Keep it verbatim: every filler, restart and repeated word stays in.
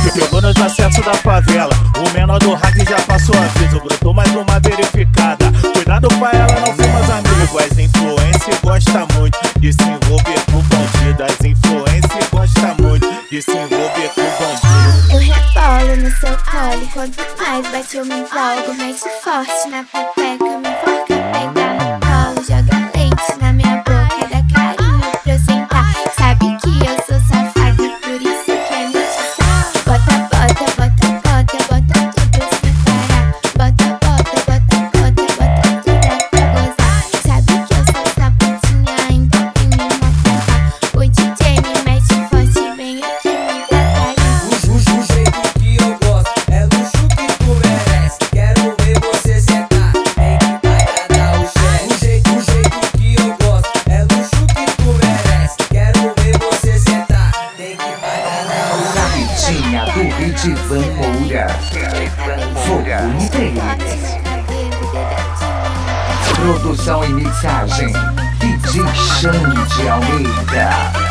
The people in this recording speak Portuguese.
Me pegou nos acessos da favela. O menor do hack já passou aviso. Brotou mais uma verificada. Cuidado pra ela, não fuma os amigos. As influências gostam muito de se envolver com bandido. As influências gostam muito de se envolver com bandido. Eu rebolo no seu colo. Quanto mais bate eu me empolgo. Mete forte na pepeca, me enforca, pega no colo. Joga leite na minha boca, dá carinho pra eu sentar. Sabe que eu sou safada, por isso que é notícia. Bota, bota, bota, bota, bota tudo sem parar. Bota, bota, bota, bota, bota tudo pra gozar. Sabe que eu sou sapatinha, então vem me matar. O D J me mete forte, vem aqui me dá carinho. O, o, o jeito que eu gosto é luxo que tu merece. Quero ver você sentar, tem que vai dar o chefe. O jeito, o jeito que eu gosto é luxo que tu merece. Quero ver você sentar, tem que vai dar o chefe. Rapidinha do Redivan Moura. Fogo três. Produção e mixagem D J Xande Almeida.